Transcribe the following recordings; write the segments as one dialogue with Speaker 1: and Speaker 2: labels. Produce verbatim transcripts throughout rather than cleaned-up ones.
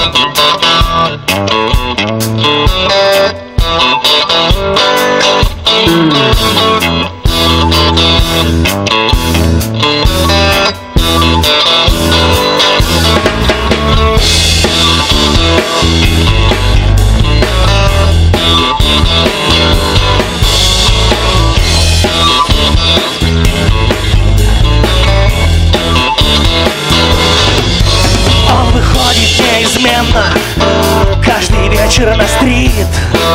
Speaker 1: Каждый вечер на стрит.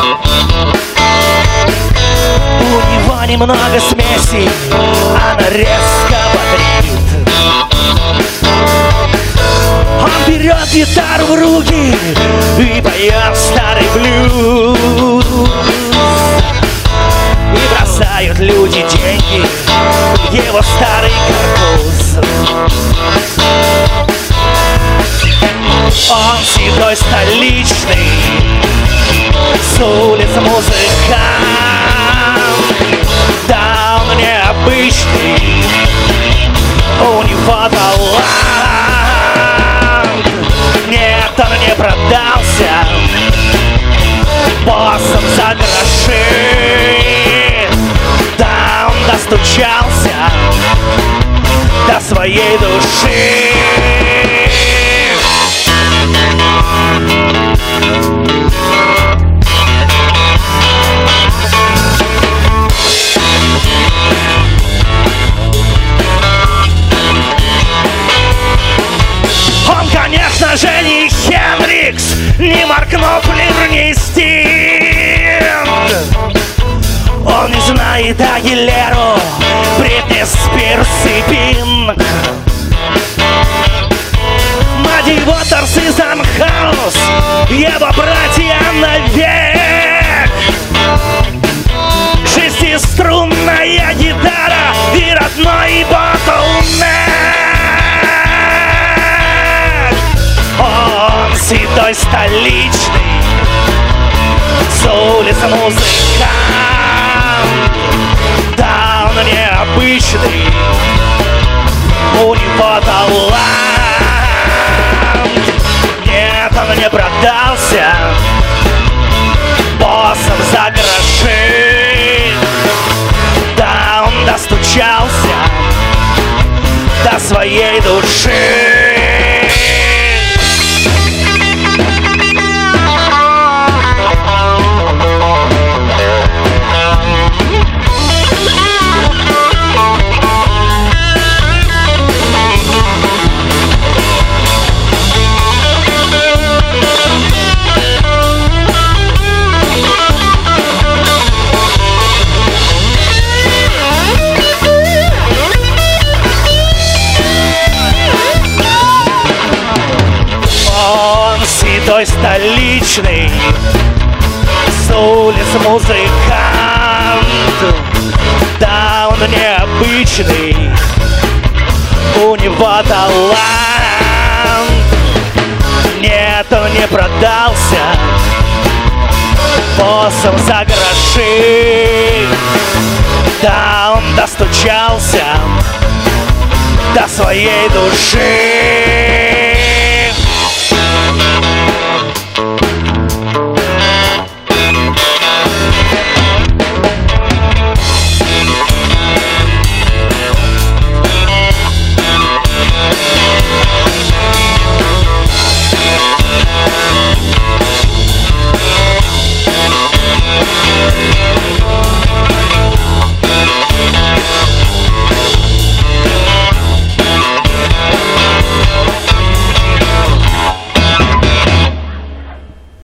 Speaker 1: У него немного смеси, она резко бодрит. Он берет гитару в руки и поет старый блюз. И бросают люди деньги в его старый карпуз. Он седой столичный, с улицы музыкант. Да, он необычный, у него талант. Нет, он не продался боссом за гроши. Да, он достучался до своей души. Он, конечно же, не Хендрикс, не Марк Knopfler, не Стинг. Он не знает Агилеру, Бритни Спирс и Пинк. Мадди Уотерс и Санхаус, его братья навек. Шестиструнная гитара и родной ботлнек. Он седой столичный, с улицы музыкант. Да, он необычный, у него талант. Нет, он не продался боссом за гроши. Да, он достучался до своей души. Седой столичный, с улицы музыкант. Да, он необычный, у него талант. Нет, он не продался боссом за гроши. Да, он достучался до своей души.